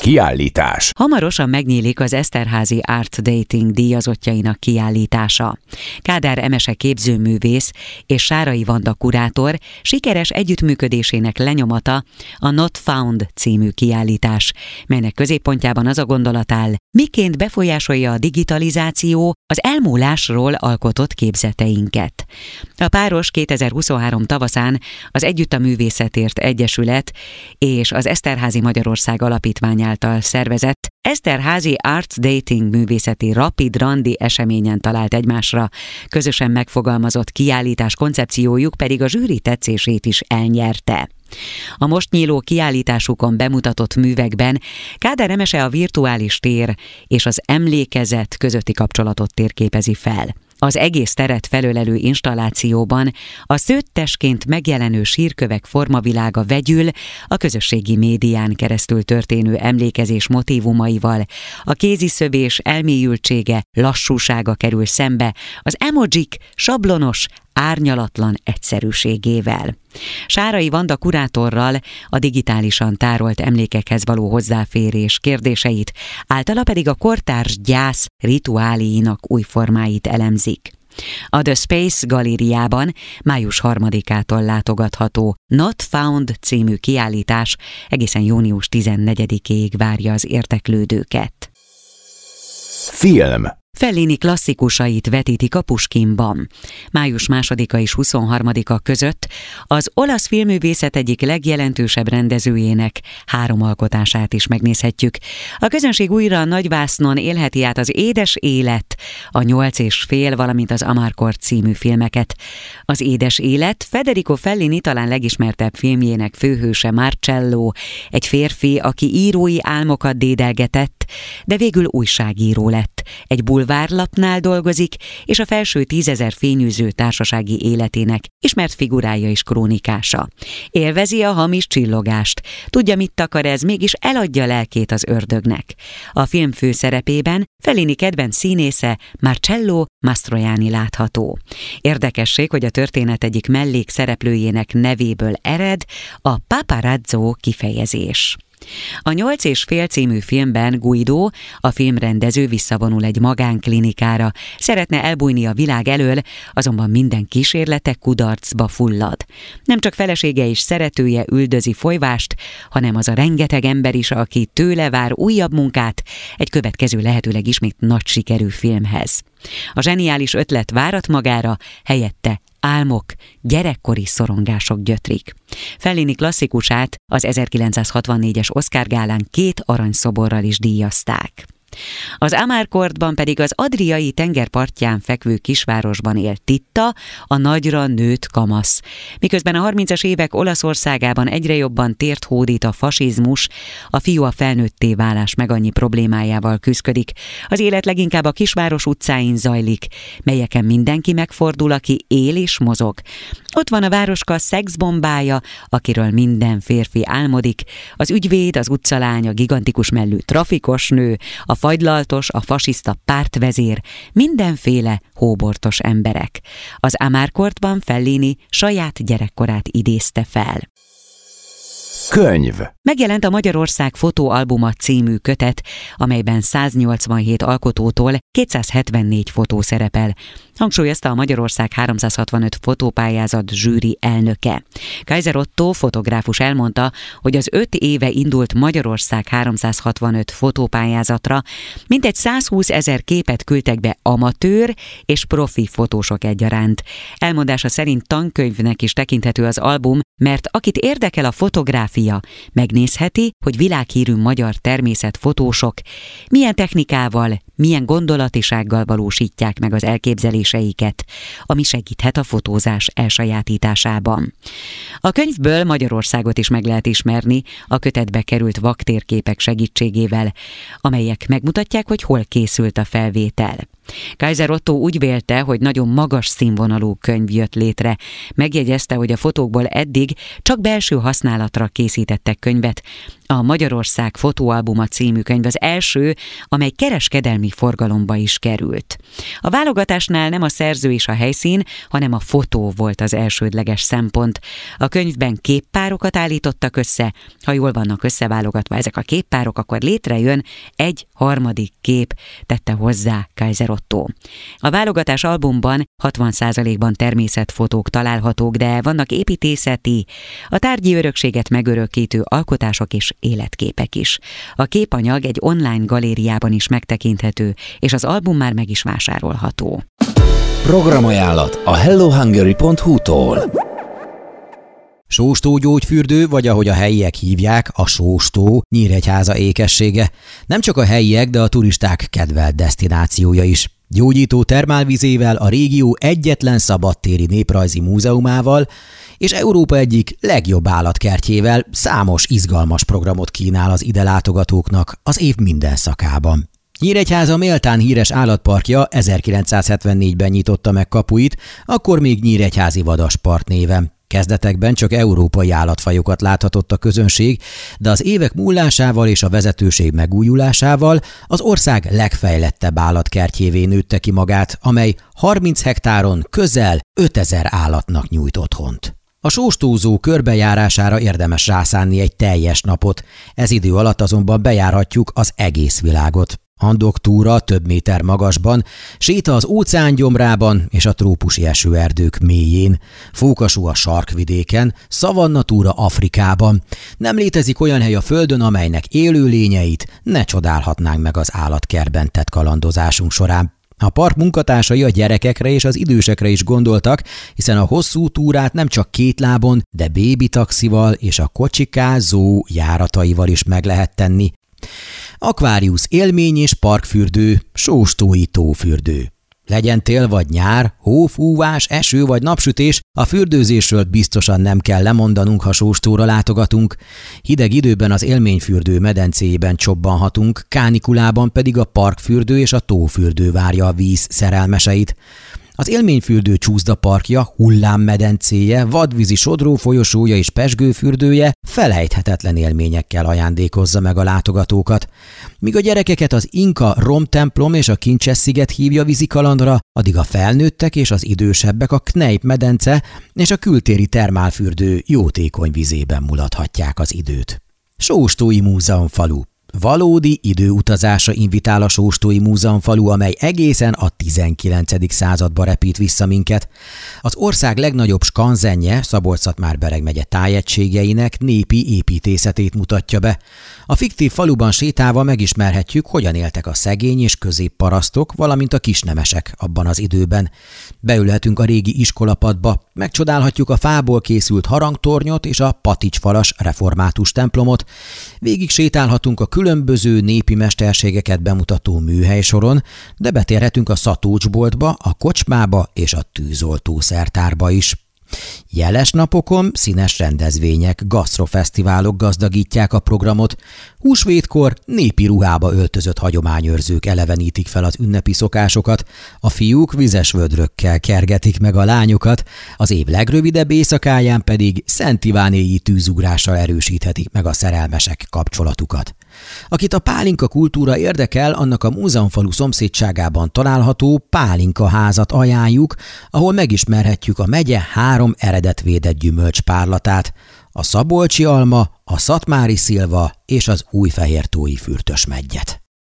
Kiállítás. Hamarosan megnyílik az Eszterházy Art Dating díjazottjainak kiállítása. Kádár Emese képzőművész és Sárai Vanda kurátor sikeres együttműködésének lenyomata a Not Found című kiállítás, melynek középpontjában az a gondolat áll, miként befolyásolja a digitalizáció az elmúlásról alkotott képzeteinket. A páros 2023 tavaszán az Együtt a Művészetért Egyesület és az Eszterházy Magyarország Alapítvány által szervezett Eszterházy Art Dating művészeti rapid randi eseményen talált egymásra. Közösen megfogalmazott kiállítás koncepciójuk pedig a zsűri tetszését is elnyerte. A most nyíló kiállításukon bemutatott művekben Kádár Emese a virtuális tér és az emlékezet közötti kapcsolatot térképezi fel. Az egész teret felölelő installációban a szőttesként megjelenő sírkövek formavilága vegyül a közösségi médián keresztül történő emlékezés motívumaival, a kéziszövés elmélyültsége, lassúsága kerül szembe az emojik sablonos, árnyalatlan egyszerűségével. Sárai Vanda kurátorral a digitálisan tárolt emlékekhez való hozzáférés kérdéseit, általa pedig a kortárs gyász rituáléinak új formáit elemzik. A The Space galériában május 3-ától látogatható Not Found című kiállítás egészen június 14-ig várja az érdeklődőket. Film. Fellini klasszikusait vetítik a Puskinban. Május 2-a és 23-a között az olasz filmművészet egyik legjelentősebb rendezőjének 3 alkotását is megnézhetjük. A közönség újra a nagyvásznon élheti át az Édes élet, a 8 és fél, valamint az Amarcord című filmeket. Az Édes élet Federico Fellini talán legismertebb filmjének főhőse Marcello, egy férfi, aki írói álmokat dédelgetett, de végül újságíró lett. Egy bulvárlapnál dolgozik, és a felső 10 000 fényűző társasági életének ismert figurája és krónikása. Élvezi a hamis csillogást. Tudja, mit akar ez, mégis eladja lelkét az ördögnek. A film főszerepében Fellini kedvenc színésze Marcello Mastroianni látható. Érdekesség, hogy a történet egyik mellékszereplőjének nevéből ered a paparazzo kifejezés. A 8 és fél című filmben Guido, a filmrendező visszavonul egy magánklinikára, szeretne elbújni a világ elől, azonban minden kísérlete kudarcba fullad. Nem csak felesége és szeretője üldözi Folyvást, hanem az a rengeteg ember is, aki tőle vár újabb munkát egy következő lehetőleg ismét nagy sikerű filmhez. A zseniális ötlet várat magára, helyette álmok, gyerekkori szorongások gyötrik. Fellini klasszikusát az 1964-es Oscar-gálán 2 aranyszoborral is díjazták. Az Amarcordban pedig az Adriai tengerpartján fekvő kisvárosban él Titta, a nagyra nőtt kamasz. Miközben a 30-as évek Olaszországában egyre jobban tért hódít a fasizmus, a fiú a felnőtté válás meg annyi problémájával küszködik. Az élet leginkább a kisváros utcáin zajlik, melyeken mindenki megfordul, aki él és mozog. Ott van a városka szexbombája, akiről minden férfi álmodik, az ügyvéd, az utcalány, a gigantikus mellű trafikos nő, a fagylaltos, a fasiszta pártvezér, mindenféle hóbortos emberek. Az Amarcordban Fellini saját gyerekkorát idézte fel. Könyv. Megjelent a Magyarország fotóalbuma című kötet, amelyben 187 alkotótól 274 fotó szerepel. Hangsúlyozta a Magyarország 365 fotópályázat zsűri elnöke. Kaiser Otto fotográfus elmondta, hogy az 5 éve indult Magyarország 365 fotópályázatra mintegy 120 000 képet küldtek be amatőr és profi fotósok egyaránt. Elmondása szerint tankönyvnek is tekinthető az album, mert akit érdekel a fotográfia, megnézheti, hogy világhírű magyar természetfotósok milyen technikával, milyen gondolatisággal valósítják meg az elképzeléseiket, ami segíthet a fotózás elsajátításában. A könyvből Magyarországot is meg lehet ismerni a kötetbe került vaktérképek segítségével, amelyek megmutatják, hogy hol készült a felvétel. Kaiser Otto úgy vélte, hogy nagyon magas színvonalú könyv jött létre. Megjegyezte, hogy a fotókból eddig csak belső használatra készítettek könyvet, A Magyarország fotóalbuma című könyv az első, amely kereskedelmi forgalomba is került. A válogatásnál nem a szerző és a helyszín, hanem a fotó volt az elsődleges szempont. A könyvben képpárokat állítottak össze, ha jól vannak összeválogatva ezek a képpárok, akkor létrejön egy harmadik kép, tette hozzá Kaiser Otto. A válogatás albumban 60%-ban természetfotók találhatók, de vannak építészeti, a tárgyi örökséget megörökítő alkotások és életképek is. A képanyag egy online galériában is megtekinthető, és az album már meg is vásárolható. Programajánlat a hellohungary.hu-tól. Sóstó gyógyfürdő, vagy ahogy a helyiek hívják, a Sóstó, Nyíregyháza ékessége. Nem csak a helyiek, de a turisták kedvelt desztinációja is. Gyógyító termálvizével, a régió egyetlen szabadtéri néprajzi múzeumával és Európa egyik legjobb állatkertjével számos izgalmas programot kínál az ide látogatóknak az év minden szakában. Nyíregyháza méltán híres állatparkja 1974-ben nyitotta meg kapuit, akkor még Nyíregyházi Vadaspart néven. Kezdetekben csak európai állatfajokat láthatott a közönség, de az évek múlásával és a vezetőség megújulásával az ország legfejlettebb állatkertjévé nőtte ki magát, amely 30 hektáron közel 5000 állatnak nyújt otthont. A sóstózó körbejárására érdemes rászánni egy teljes napot, ez idő alatt azonban bejárhatjuk az egész világot. Handoktúra több méter magasban, séta az óceán gyomrában és a trópusi esőerdők mélyén, fókasú a sarkvidéken, szavannatúra Afrikában. Nem létezik olyan hely a földön, amelynek élőlényeit ne csodálhatnánk meg az állatkertben tett kalandozásunk során. A park munkatársai a gyerekekre és az idősekre is gondoltak, hiszen a hosszú túrát nem csak két lábon, de bébi taxival és a kocsikázó járataival is meg lehet tenni. Aquarius élmény és parkfürdő, sóstói tófürdő. Legyen tél vagy nyár, hófúvás, eső vagy napsütés, a fürdőzésről biztosan nem kell lemondanunk, ha Sóstóra látogatunk. Hideg időben az élményfürdő medencéjében csobbanhatunk, kánikulában pedig a parkfürdő és a tófürdő várja a víz szerelmeseit. Az élményfürdő csúszdaparkja, hullámmedencéje, vadvízi sodrófolyosója és pezsgőfürdője felejthetetlen élményekkel ajándékozza meg a látogatókat. Míg a gyerekeket az Inka romtemplom és a Kincses-sziget hívja vízikalandra, addig a felnőttek és az idősebbek a Kneipp medence és a kültéri termálfürdő jótékony vizében mulathatják az időt. Sóstói Múzeumfalu. Valódi időutazásra invitál a Sóstói Múzeumfalu, amely egészen a 19. századba repít vissza minket. Az ország legnagyobb skanzenje, Szabolcs-Szatmár-Bereg megye tájegységeinek népi építészetét mutatja be. A fiktív faluban sétálva megismerhetjük, hogyan éltek a szegény és középparasztok, valamint a kisnemesek abban az időben. Beülhetünk a régi iskolapadba, megcsodálhatjuk a fából készült harangtornyot és a paticsfalas református templomot, végig sétálhatunk a különböző népi mesterségeket bemutató műhelysoron, de betérhetünk a szatócsboltba, a kocsmába és a tűzoltószertárba is. Jeles napokon színes rendezvények, gasztrofesztiválok gazdagítják a programot, húsvétkor népi ruhába öltözött hagyományőrzők elevenítik fel az ünnepi szokásokat, a fiúk vizes vödrökkel kergetik meg a lányokat, az év legrövidebb éjszakáján pedig Szent Ivánéi tűzugrással erősíthetik meg a szerelmesek kapcsolatukat. Akit a pálinka kultúra érdekel, annak a múzeumfalu szomszédságában található Pálinka házat ajánljuk, ahol megismerhetjük a megye 3 eredetvédett gyümölcspárlatát, a szabolcsi alma, a szatmári szilva és az újfehértói fürtösmeggyet.